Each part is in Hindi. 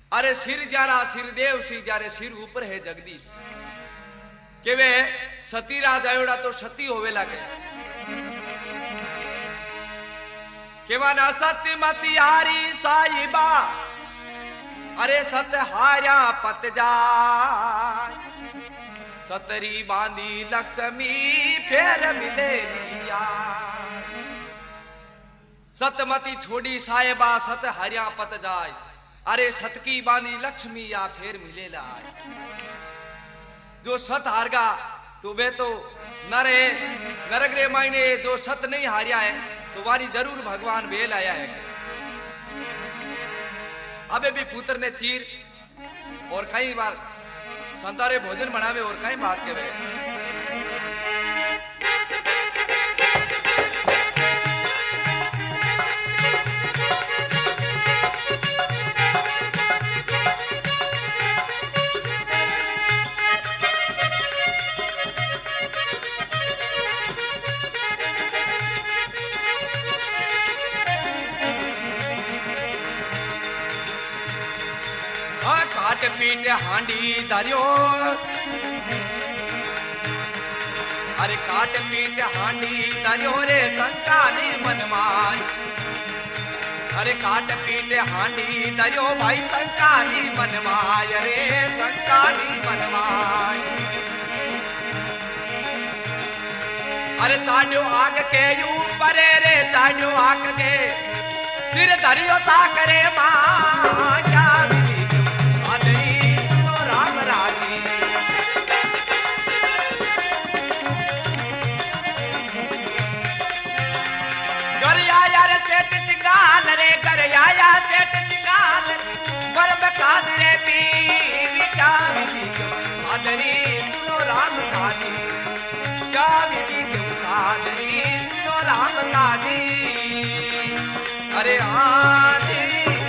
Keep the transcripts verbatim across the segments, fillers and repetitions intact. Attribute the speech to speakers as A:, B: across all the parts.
A: अरे सिर जारा सिर देव सी जारे सिर ऊपर है जगदीश के वे सती राज आयोड़ा तो सती होवे लागे केवा ना सत्य मती हारी साहिबा अरे सत हार्या पत जाय सतरी बांधी लक्ष्मी फेर मिले लिया सतमती छोड़ी साहिबा सत हार्या पत जाय अरे सत की बांधी लक्ष्मी या फेर मिले लाय जो सत हारगा तो वे तो नरे नरगरे मायने जो सत नहीं हारिया है तो वारी जरूर भगवान वेल आया है अबे भी पुत्र ने चीर और कई बार संतारे भोजन बनावे और कई बात के वे काट पीट हांडी धरियो अरे काट पीट हांडी धरियो रे संतानी मनमाय अरे काट पीट हांडी धरियो भाई संतानी मनमाय रे संतानी मनमाय अरे चाड्यो आग के ऊपर रे चाड्यो आग के सिर धरियो ता करे मां क्या सेठ चिंगाल रे कर आया सेठ चिंगाल गर्भ कादरे पी क्या विधि क्यों साधरी सुनो राम काजी क्या विधि क्यों साधरी सुनो राम काजी अरे आजी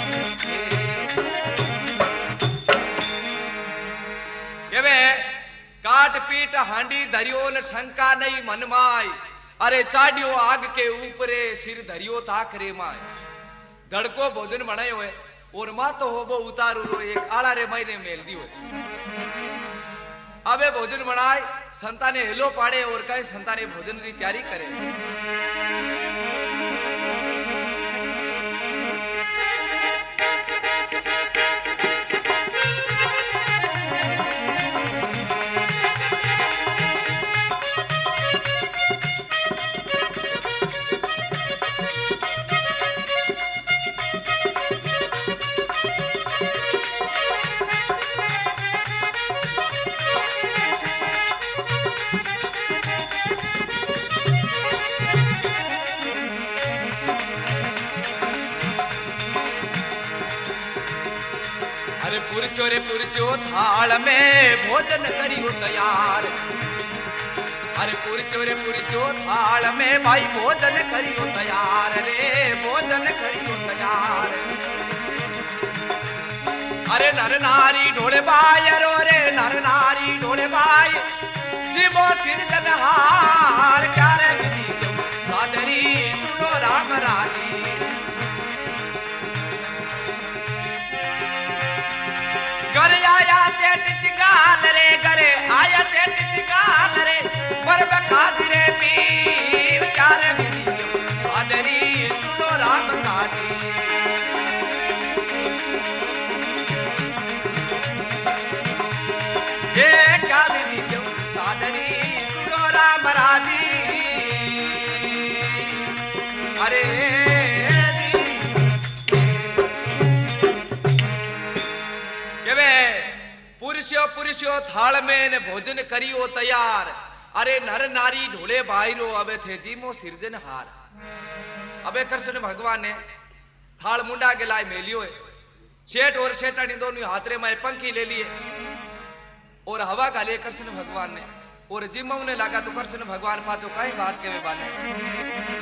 A: ये वे काट पीट हांडी धरियो न शंका नहीं मनमाई अरे चाडियो आग के ऊपरे सिर धरियो ताक रे माय धड़को भोजन बनायो है और मां तो हो वो उतारू रो एक आला रे महीने मेल दियो अबे भोजन बनाए संताने हेलो पाड़े और कहे संताने भोजन की तैयारी करे पुरुषो रे पुरुषो थाल में भोजन करियो तैयार अरे पुरुषो रे पुरुषो थाल में भाई भोजन करियो तैयार रे भोजन करियो तैयार अरे नर नारी ढोले बाय रो रे नर नारी ढोले बाय जीवो सिरजन हार क्या रे विधि क्यों सादरी सुनो राम राजी घर आया सेठ चिंगाल रे घरे आया सेठ चिंगाल रे बरब कादरे पीर क्या रे विधि क्यों सादरी सुनो राम काजी ये क्या विधि क्यों सादरी सुनो राम राजी अरे पुरुषो पुरुषो थाल में ने भोजन करियो तैयार अरे नर नारी ढोले भाईरो अबे थे जीमो सिरजन हार अबे कृष्ण भगवान ने थाल मुंडा के लाए मेलियो है सेठ और सेठानी दोनों हाथरे में पंखी ले लिए और हवा का लिए कृष्ण भगवान ने और जिम्मो ने लगा तो कृष्ण भगवान पाचो कई बात के में बाने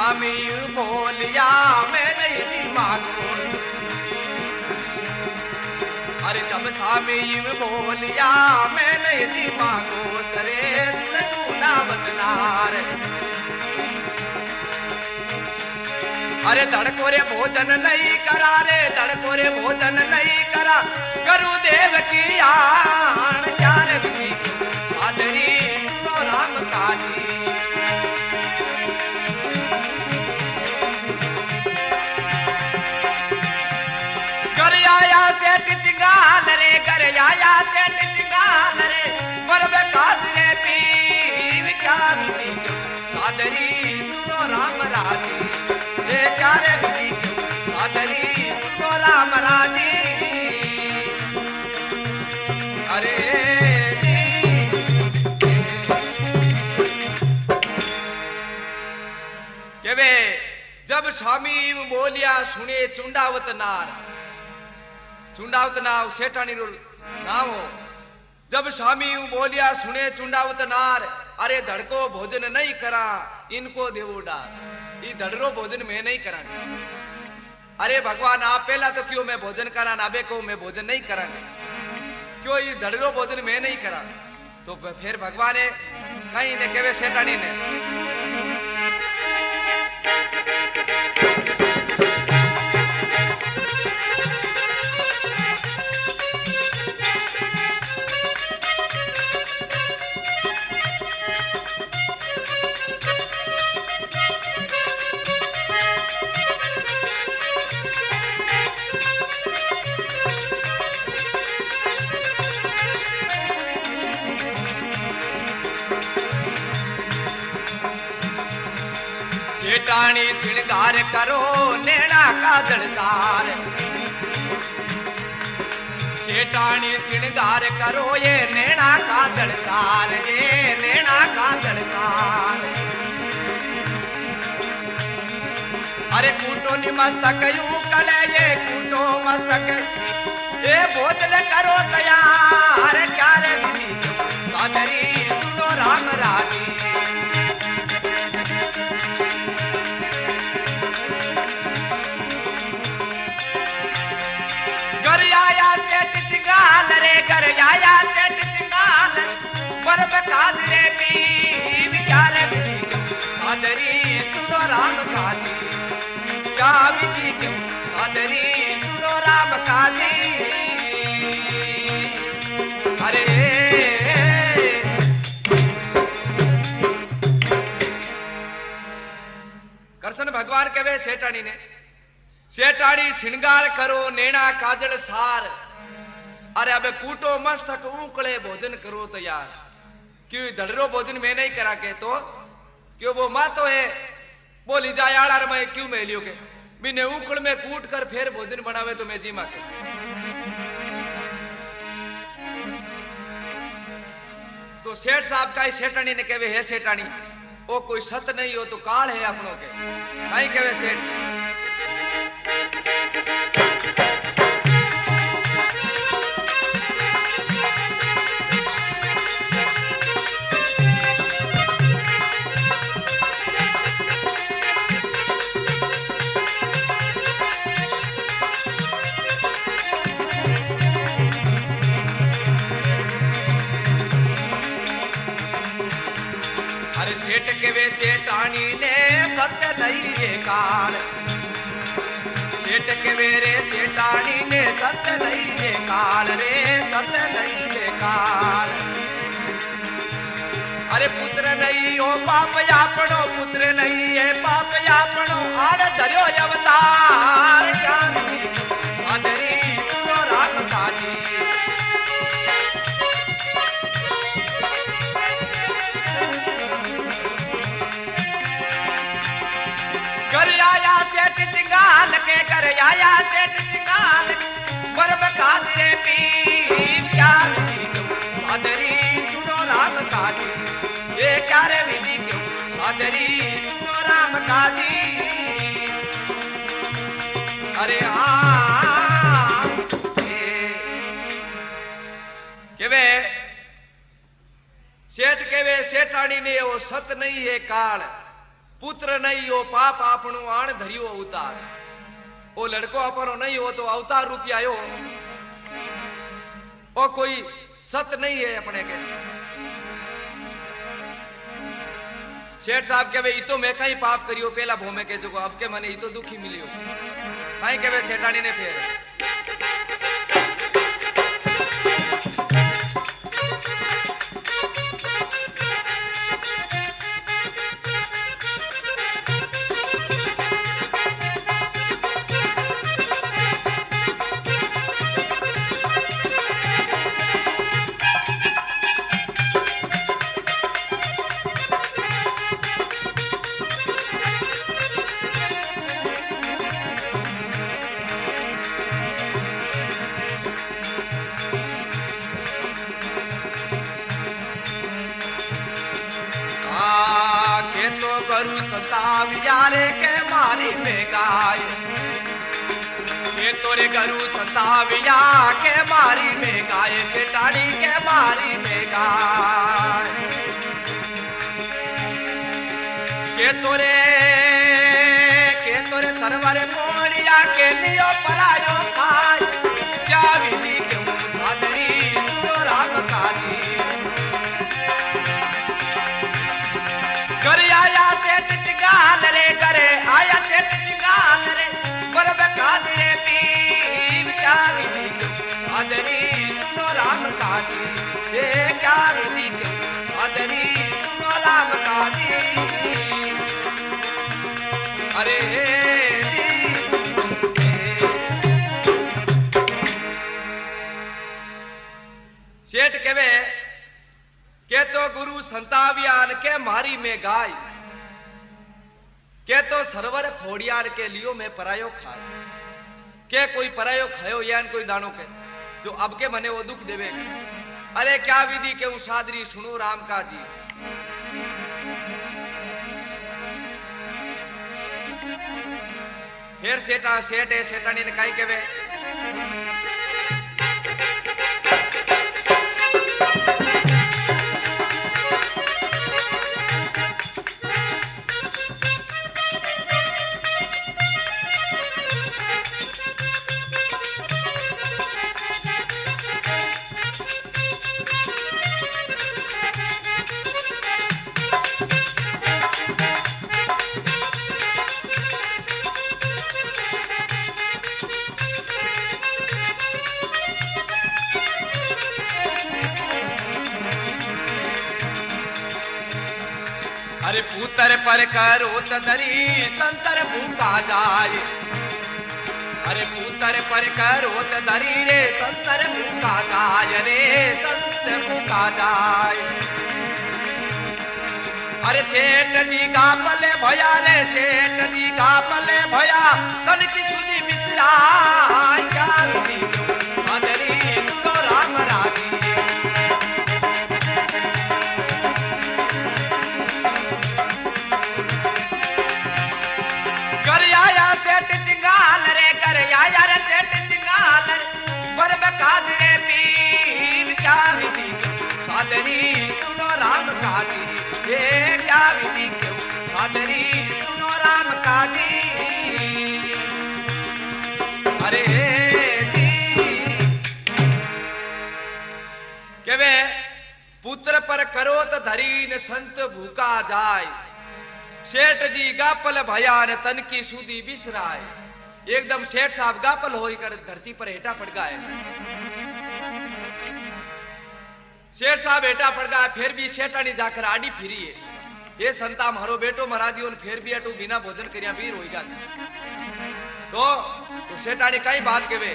A: स्वामी बोलिया मैं नहीं जी मांगो। अरे जब स्वामी बोलिया मैं नहीं जी मांगो सरे सुन चूना बदनार। अरे धड़को रे भोजन नहीं करा रे धड़को रे भोजन नहीं करा गुरुदेव की आन ज्ञान विधि आदरी सुनो राम काजी। घर आया चेट चिंगाल रे घर आया चेट चिंगाल रे पर काज रे पी क्या विधि आदरी सुनो राम राजी। प्यारे विधि आदरी सुनो राम राजी। अरे केवे जब स्वामी बोलिया सुने चुंडावत नार चुंडावत नाव सेठानी रो नाम हो। जब स्वामी बोलिया सुने चुंडावत नार अरे धड़को भोजन नहीं करा इनको देवो डार। ये धड़रो भोजन मैं नहीं करांगे। अरे भगवान आप पहला तो क्यों मैं भोजन करा नाबे को मैं भोजन नहीं करांगे क्यों ये धड़रो भोजन मैं नहीं करा। तो फिर भगवान ने कहीं ने केवे सेठानी ने सेठानी श्रृंगार करो नैना का जलसार। सेठानी श्रृंगार करो ये नैना का जलसार ये नैना का जलसार। अरे कूटो निमस्तक यूं कले ये कूटो मस्तक ये भोजन करो तैयार। क्या रे विधि सादरी सुनो राम राजी। सिंगाल रे घर आया चेट सिंगाल पर काज रे पी विचार विधि सादरी सुनो राम काजी। क्या विधि सादरी सुनो राम काजी। अरे कृष्ण भगवान कहे सेठानी ने सेठानी श्रृंगार करो नैना काजल सार। अरे अबे कूटो मस्तक ऊकड़े भोजन करो तैयार। क्यों धड़रो भोजन में नहीं करा के तो क्यों वो माँ तो है बोली जाए आड़ार में क्यों मैं लियो के बिने ऊकड़ में कूट कर फिर भोजन बनावे तो मैं जी माँ के। तो सेठ साहब का सेठानी ने कहे है सेठानी ओ कोई सत नहीं हो तो काल है अपनों के कहीं कहे सेठ। सेठ के वे सेठानी ने सत्य नहीं ये काल। सेठ के मेरे सेठानी ने सत्य नहीं ये काल रे सत्य नहीं ये काल। अरे पुत्र नहीं हो पाप यापणो पुत्र नहीं है पाप यापणो आड़ धर्यो अवतार। क्या आदरी सुनो राम काजी। घर आया सेठ सिंगाल के घर आया सेठ सिंगाल पर काज रे पी क्या सादरी सुनो राम काजी। ये क्या रे विधि क्यों सादरी सुनो राम काजी। अरे हाँ के वे सेठ के वे सेठानी ने वो सत नहीं है काल पुत्र नहीं हो पाप आपणो आण धरियो अवतार। वो लड़को अपनो नहीं हो तो अवतार रूपी आयो। वो कोई सत नहीं है अपने के। सेठ साहब के वे तो मैं कहीं पाप करियो पहला भोमे के जो अब के मने तो दुखी मिलियो कहीं के वे सेठानी ने फेर यारे के मारी में गाय ये तोरे गरु सताविया के मारी में गाय चेटाड़ी के मारी में गाय के तोरे के तोरे सरवर मोड़िया के लियो परायो खाय क्या विधि के सादरी सुनो राम काजी कर आया सेठ चिगाल रे करे आया सेठ चिगाल रे पर बकाद रे पीर क्या विधि आदरी सुनो राम काजी ये क्या विधि आदरी सुनो राम काजी अरे सेठ केवे के तो गुरु संतावियान के मारी में गाय के तो सरवर फोड़ियान के लियो में परायो खाए के कोई परायो खायो यान कोई दानो के जो अब के मने वो दुख देवे अरे क्या विधि के उसादरी सुनो राम का जी फिर सेठा सेठ है सेठानी ने काई केवे अरे पुतर पर करो तरी संतर भूखा जाए अरे पुतर पर करो तरी रे संतर भूखा जाए रे संत भूखा जाए अरे सेठ जी का पले भया रे सेठ जी का पले भया तन की सुधी मिश्रा क्या सादरी सुनो राम राजी सेठ चिंगाल रे कर आया रे सेठ चिंगाल रे पर बकाद रे पीर क्या विधि सादरी सुनो राम काजी ये क्या विधि क्यों सादरी सुनो राम काजी अरे के वे पुत्र पर करो तो धरीन संत भूखा जाए सेठ जी गापल भयान तन की सूदी बिसराए एकदम सेठ साहब गापल होई कर धरती पर हेटा पड़ गए सेठ साहब हेटा पड़ गया फिर भी सेठानी जाकर आड़ी फिरी है ये संता मारो बेटो मरा दियो फिर भी अटू बिना भोजन करिया वीर होईगा तो, तो सेठानी कई बात के वे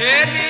A: हे जी